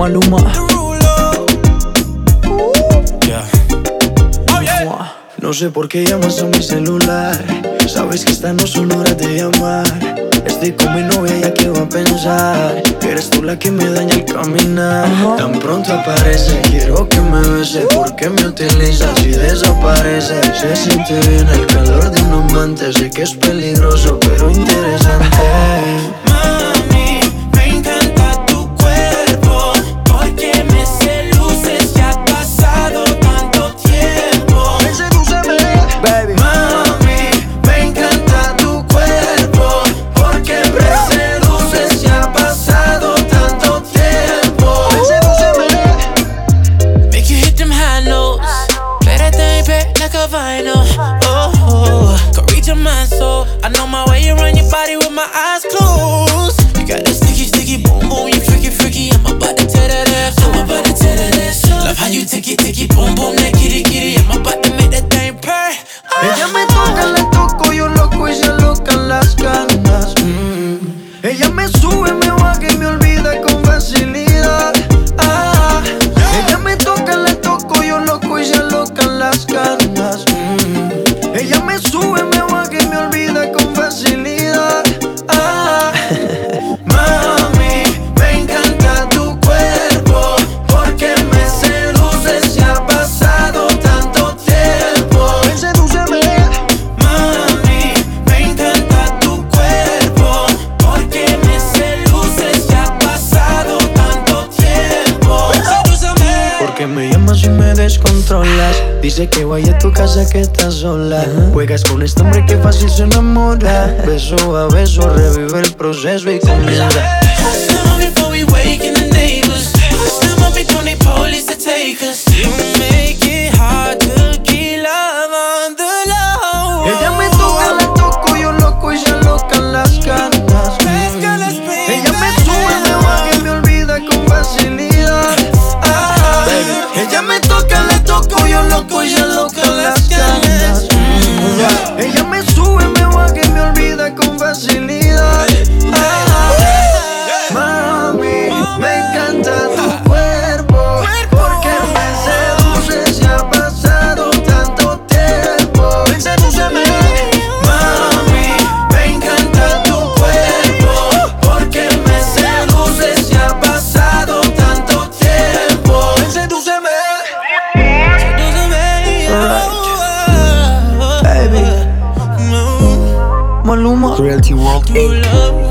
Maluma. Yeah. Oh, yeah. No sé por qué llamas a mi celular. Sabes que estas no son horas de llamar. Estoy con mi novia, ya que va a pensar que eres tú la que me daña el caminar. Tan pronto aparece, quiero que me bese. ¿Por qué me utilizas y desapareces? Se siente bien el calor de un amante. Sé que es peligroso, pero interesante. Mami, me encanta tu cuerpo. Porque me seduces, ya ha pasado tanto tiempo. Sedúceme, baby. Mami, me encanta tu cuerpo. Porque me seduces, ya ha pasado tanto tiempo. Sedúceme. Make you hit them high notes. Play that thing back like a vinyl. Oh, oh. Go reach your mind, so I know my way. You run your body with my eyes closed. You got that sticky, sticky boom, boom. You freaky, freaky. I'm about to tear that ass. I'm about to tear that ass. Love how you ticky, ticky, boom, boom. That kitty, kitty. I'm about to make that thing purr. Ella me toca, le toco, yo loco y se alocan las ganas. Ella me sube, me baja y me olvida con facilidad. Ella me toca, le toco, yo loco y se alocan las ganas. Ella me sube, me baja y me olvida con facilidad. Mami, me encanta tu cuerpo. Porque me seduces, ya ha pasado tanto tiempo. Sedúceme. Mami, me encanta tu cuerpo. Porque me seduces, ya ha pasado tanto tiempo. Sedúceme. Porque me llamas y me descontrolas. Dice que vaya a tu casa que estás sola. Juegas con este hombre que fácil se enamora. Beso a beso revive el proceso y comienza. Hush now before we waken the neighbors. Hush now before the police to take us. You make it hard to keep love on the low. Ella me toca, le toco, yo loco y se alocan las ganas. Ella me sube, me baja y me olvida con facilidad. Ella me toca, le toco, yo loco y se alocan las ganas. Ella me sube, me baja y me olvida con facilidad. Mami, me encanta tu cuerpo. Porque me seduces, ya ha pasado tanto tiempo. Sedúceme. Mami, me encanta tu cuerpo. Porque me seduces, ya ha pasado tanto tiempo. Sedúceme. Baby. No, Maluma. Cruelty World. tu love